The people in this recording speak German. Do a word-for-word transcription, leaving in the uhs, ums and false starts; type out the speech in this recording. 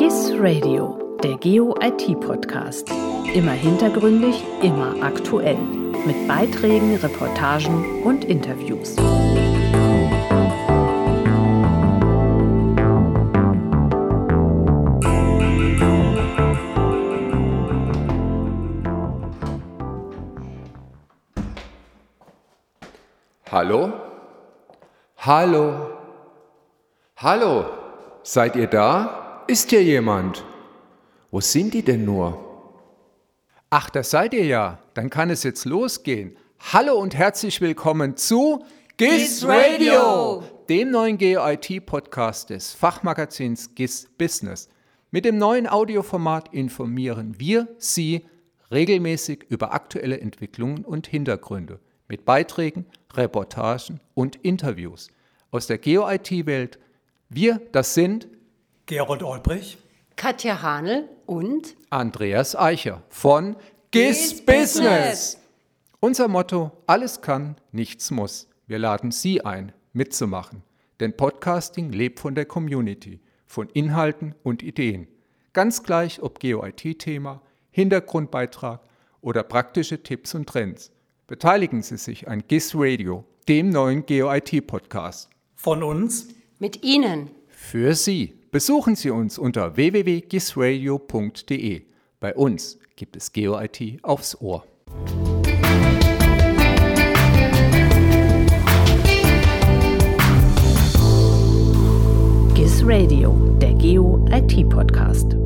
G I S Radio, der Geo-I T-Podcast. Immer hintergründig, immer aktuell. Mit Beiträgen, Reportagen und Interviews. Hallo? Hallo? Hallo? Seid ihr da? Ist hier jemand? Wo sind die denn nur? Ach, das seid ihr ja. Dann kann es jetzt losgehen. Hallo und herzlich willkommen zu G I S Radio, dem neuen Geo-I T-Podcast des Fachmagazins G I S Business. Mit dem neuen Audioformat informieren wir Sie regelmäßig über aktuelle Entwicklungen und Hintergründe mit Beiträgen, Reportagen und Interviews aus der Geo-I T-Welt. Wir, das sind Gerold Olbrich, Katja Hanel und Andreas Eicher von G I S Business. Unser Motto: Alles kann, nichts muss. Wir laden Sie ein, mitzumachen. Denn Podcasting lebt von der Community, von Inhalten und Ideen. Ganz gleich ob Geo-I T-Thema, Hintergrundbeitrag oder praktische Tipps und Trends. Beteiligen Sie sich an G I S Radio, dem neuen Geo-I T-Podcast. Von uns. Mit Ihnen. Für Sie. Besuchen Sie uns unter w w w punkt gisradio punkt d e. Bei uns gibt es Geo-I T aufs Ohr. G I S Radio, der Geo-I T-Podcast.